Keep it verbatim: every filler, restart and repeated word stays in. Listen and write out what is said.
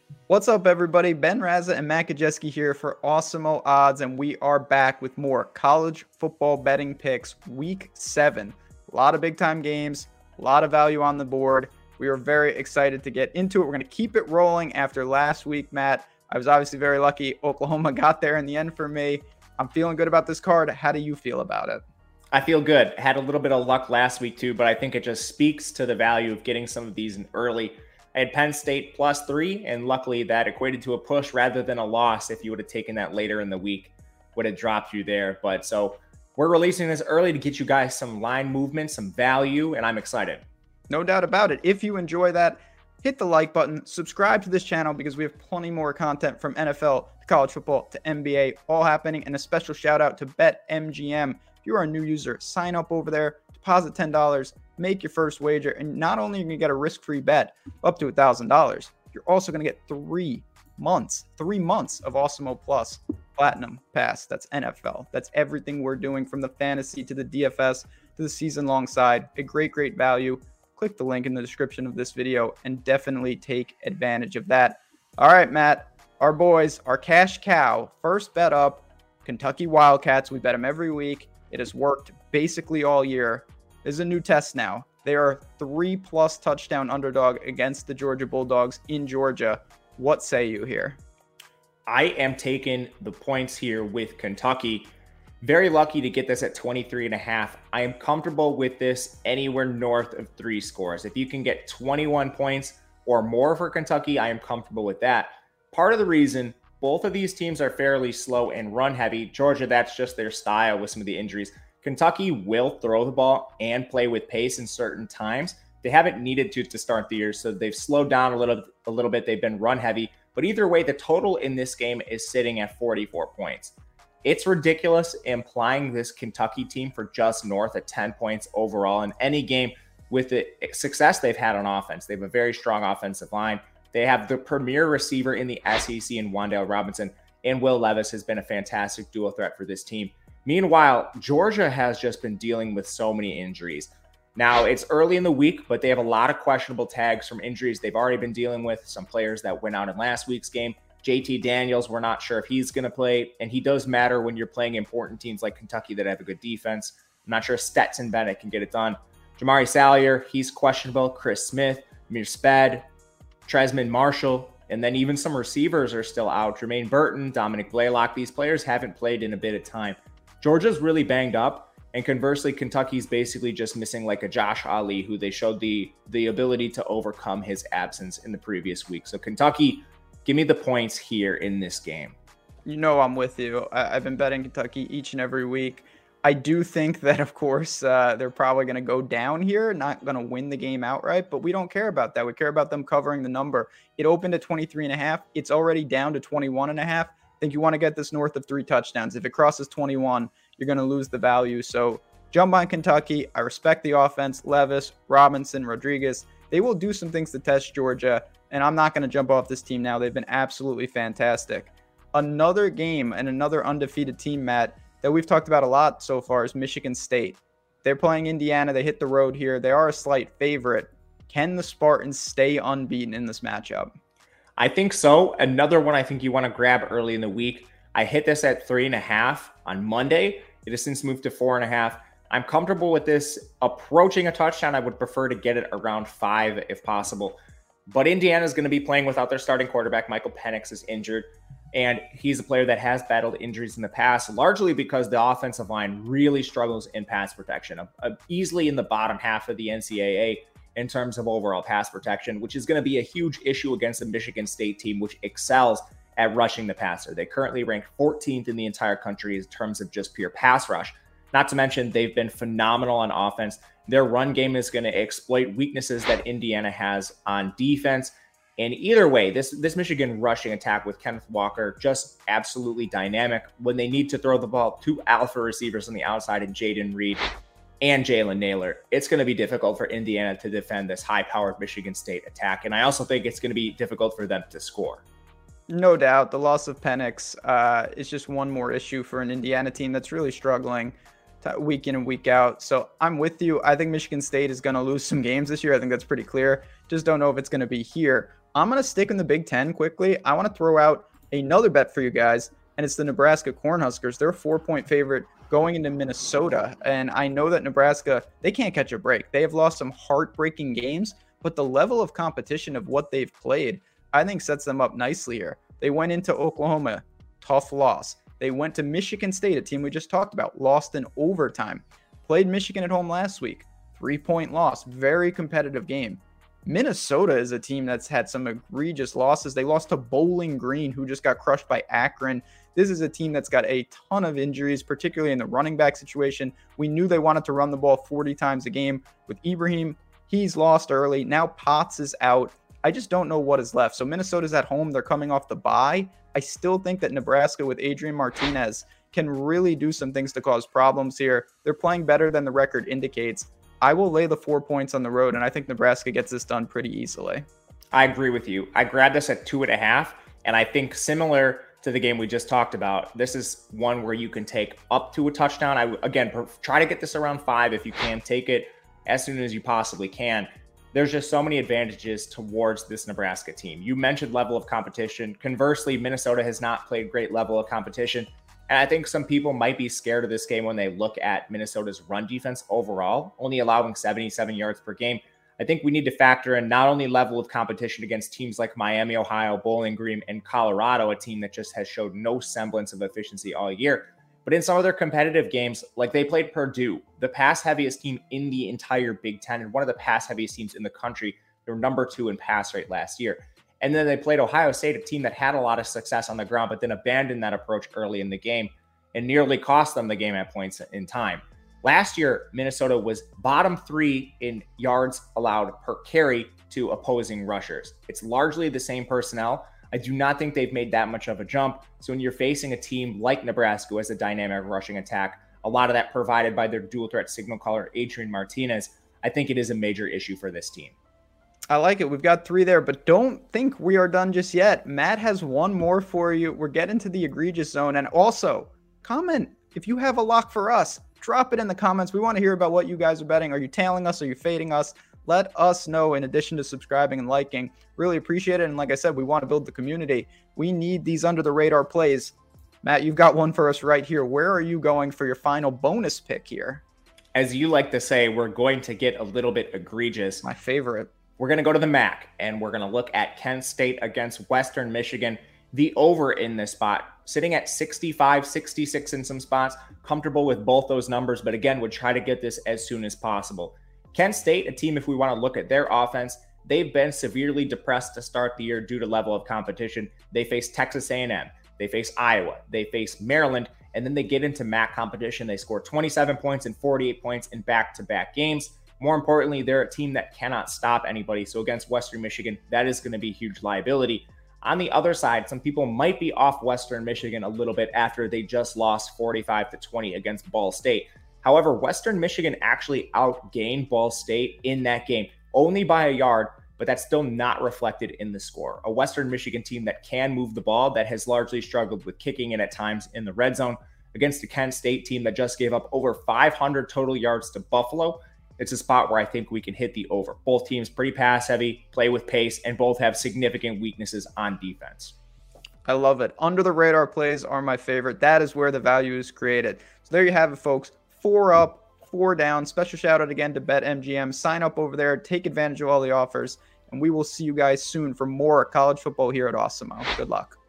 What's up, everybody? Ben Raza and Matt Kajeski here for Awesemo Odds, and we are back with more college football betting picks week seven. A lot of big-time games, a lot of value on the board. We are very excited to get into it. We're going to keep it rolling after last week, Matt. I was obviously very lucky. Oklahoma got there in the end for me. I'm feeling good about this card. How do you feel about it? I feel good. Had a little bit of luck last week too, but I think it just speaks to the value of getting some of these in early. I had Penn State plus three, and luckily that equated to a push rather than a loss. If you would have taken that later in the week, would have dropped you there. But so we're releasing this early to get you guys some line movement, some value, and I'm excited. No doubt about it. If you enjoy that, hit the like button, subscribe to this channel because we have plenty more content from N F L to college football to N B A all happening. And a special shout out to BetMGM. If you are a new user, sign up over there, deposit ten dollars, make your first wager, and not only are you going to get a risk-free bet up to one thousand dollars, you're also going to get three months, three months of Awesemo Plus Platinum Pass. That's N F L. That's everything we're doing from the fantasy to the D F S to the season-long side. A great, great value. Click the link in the description of this video and definitely take advantage of that. All right, Matt, our boys, our cash cow, first bet up, Kentucky Wildcats. We bet them every week. It has worked basically all year. This is a new test now. They are three plus touchdown underdog against the Georgia Bulldogs in Georgia. What say you here? I am taking the points here with Kentucky. Very lucky to get this at twenty-three and a half. I am comfortable with this anywhere north of three scores. If you can get twenty-one points or more for Kentucky, I am comfortable with that. Part of the reason both of these teams are fairly slow and run heavy. Georgia, that's just their style with some of the injuries. Kentucky will throw the ball and play with pace in certain times. They haven't needed to to start the year, so they've slowed down a little, a little bit. They've been run heavy. But either way, the total in this game is sitting at forty-four points. It's ridiculous implying this Kentucky team for just north of ten points overall in any game with the success they've had on offense. They have a very strong offensive line. They have the premier receiver in the S E C in Wan'Dale Robinson, and Will Levis has been a fantastic dual threat for this team. Meanwhile, Georgia has just been dealing with so many injuries. Now, it's early in the week, but they have a lot of questionable tags from injuries they've already been dealing with. Some players that went out in last week's game. J T Daniels, we're not sure if he's going to play, and he does matter when you're playing important teams like Kentucky that have a good defense. I'm not sure if Stetson Bennett can get it done. Jamari Salyer, he's questionable. Chris Smith, Mir Sped, Tresman Marshall, and then even some receivers are still out. Jermaine Burton, Dominic Blaylock, these players haven't played in a bit of time. Georgia's really banged up, and conversely, Kentucky's basically just missing like a Josh Ali, who they showed the, the ability to overcome his absence in the previous week. So Kentucky, give me the points here in this game. You know I'm with you. I, I've been betting Kentucky each and every week. I do think that, of course, uh, they're probably going to go down here, not going to win the game outright, but we don't care about that. We care about them covering the number. It opened at twenty-three and a half. It's already down to twenty-one and a half. I think you want to get this north of three touchdowns. If it crosses twenty-one, you're going to lose the value. So jump on Kentucky. I respect the offense. Levis, Robinson, Rodriguez. They will do some things to test Georgia, and I'm not going to jump off this team now. They've been absolutely fantastic. Another game and another undefeated team, Matt, that we've talked about a lot so far is Michigan State. They're playing Indiana. They hit the road here. They are a slight favorite. Can the Spartans stay unbeaten in this matchup? I think so. Another one I think you want to grab early in the week. I hit this at three and a half on Monday. It has since moved to four and a half. I'm comfortable with this approaching a touchdown. I would prefer to get it around five if possible. But Indiana is going to be playing without their starting quarterback. Michael Penix is injured, and he's a player that has battled injuries in the past, largely because the offensive line really struggles in pass protection, uh, uh, easily in the bottom half of the N C double A in terms of overall pass protection, which is going to be a huge issue against the Michigan State team, which excels at rushing the passer. They currently rank fourteenth in the entire country in terms of just pure pass rush. Not to mention, they've been phenomenal on offense. Their run game is going to exploit weaknesses that Indiana has on defense. And either way, this, this Michigan rushing attack with Kenneth Walker, just absolutely dynamic. When they need to throw the ball, two alpha receivers on the outside in Jaden Reed and Jalen Naylor, it's going to be difficult for Indiana to defend this high-powered Michigan State attack. And I also think it's going to be difficult for them to score. No doubt. The loss of Penix uh, is just one more issue for an Indiana team that's really struggling to, week in and week out. So I'm with you. I think Michigan State is going to lose some games this year. I think that's pretty clear. Just don't know if it's going to be here. I'm going to stick in the Big Ten quickly. I want to throw out another bet for you guys, and it's the Nebraska Cornhuskers. They're a four-point favorite going into Minnesota, and I know that Nebraska, they can't catch a break. They have lost some heartbreaking games, but the level of competition of what they've played, I think sets them up nicely here. They went into Oklahoma, tough loss. They went to Michigan State, a team we just talked about, lost in overtime. Played Michigan at home last week, three-point loss, very competitive game. Minnesota is a team that's had some egregious losses. They lost to Bowling Green, who just got crushed by Akron. This is a team that's got a ton of injuries, particularly in the running back situation. We knew they wanted to run the ball forty times a game with Ibrahim. He's lost early. Now Potts is out. I just don't know what is left. So Minnesota's at home. They're coming off the bye. I still think that Nebraska with Adrian Martinez can really do some things to cause problems here. They're playing better than the record indicates. I will lay the four points on the road, and I think Nebraska gets this done pretty easily. I agree with you. I grabbed this at two and a half, and I think similar to the game we just talked about, this is one where you can take up to a touchdown. I again try to get this around five if you can. Take it as soon as you possibly can. There's just so many advantages towards this Nebraska team. You mentioned level of competition. Conversely, Minnesota has not played great level of competition. And I think some people might be scared of this game when they look at Minnesota's run defense overall, only allowing seventy-seven yards per game. I think we need to factor in not only level of competition against teams like Miami, Ohio, Bowling Green, and Colorado, a team that just has showed no semblance of efficiency all year, but in some of their competitive games, like they played Purdue, the pass heaviest team in the entire Big Ten and one of the pass heaviest teams in the country. They were number two in pass rate last year. And then they played Ohio State, a team that had a lot of success on the ground, but then abandoned that approach early in the game and nearly cost them the game at points in time. Last year, Minnesota was bottom three in yards allowed per carry to opposing rushers. It's largely the same personnel. I do not think they've made that much of a jump. So when you're facing a team like Nebraska who has a dynamic rushing attack, a lot of that provided by their dual threat signal caller, Adrian Martinez, I think it is a major issue for this team. I like it. We've got three there, but don't think we are done just yet. Matt has one more for you. We're getting to the egregious zone. And also, comment if you have a lock for us. Drop it in the comments. We want to hear about what you guys are betting. Are you tailing us? Are you fading us? Let us know in addition to subscribing and liking. Really appreciate it. And like I said, we want to build the community. We need these under the radar plays. Matt, you've got one for us right here. Where are you going for your final bonus pick here? As you like to say, we're going to get a little bit egregious. My favorite. We're going to go to the M A C, and we're going to look at Kent State against Western Michigan. The over in this spot, sitting at sixty-five, sixty-six in some spots. Comfortable with both those numbers, but again, would try to get this as soon as possible. Kent State, a team, if we want to look at their offense, they've been severely depressed to start the year due to level of competition. They face Texas A and M. They face Iowa. They face Maryland. And then they get into M A C competition. They score twenty-seven points and forty-eight points in back-to-back games. More importantly, they're a team that cannot stop anybody. So against Western Michigan, that is going to be a huge liability. On the other side, some people might be off Western Michigan a little bit after they just lost forty-five to twenty against Ball State. However, Western Michigan actually outgained Ball State in that game, only by a yard, but that's still not reflected in the score. A Western Michigan team that can move the ball, that has largely struggled with kicking it at times in the red zone, against a Kent State team that just gave up over five hundred total yards to Buffalo. It's a spot where I think we can hit the over. Both teams pretty pass heavy, play with pace, and both have significant weaknesses on defense. I love it. Under the radar plays are my favorite. That is where the value is created. So there you have it, folks. Four up, four down. Special shout out again to BetMGM. Sign up over there. Take advantage of all the offers. And we will see you guys soon for more college football here at Awesemo. Good luck.